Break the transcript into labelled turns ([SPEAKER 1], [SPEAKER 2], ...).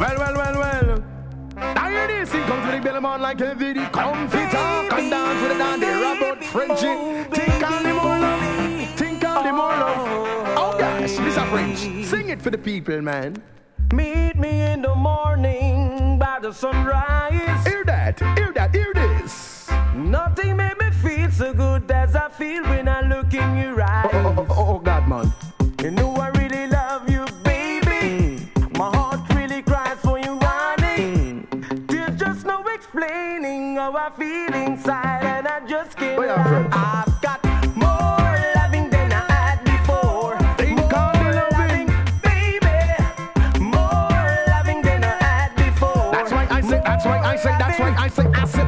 [SPEAKER 1] Well. I hear this, he comes to the belly man like a video. Comfy talk and dance with the dandy. Robert Frenchy. Think on the more love. Think on the more love. Oh gosh, Mr. French. Sing it for the people, man.
[SPEAKER 2] Meet me in the morning by the sunrise.
[SPEAKER 1] Hear that, hear this.
[SPEAKER 2] Nothing made me feel so good as I feel when I look in your eyes.
[SPEAKER 1] Oh God, man.
[SPEAKER 2] You know I really love you, baby. My heart really cries for you, honey. There's just no explaining how I feel inside, and I just can't lie. I've got more loving than I had before. More loving, baby. More loving than I had before.
[SPEAKER 1] That's why I say.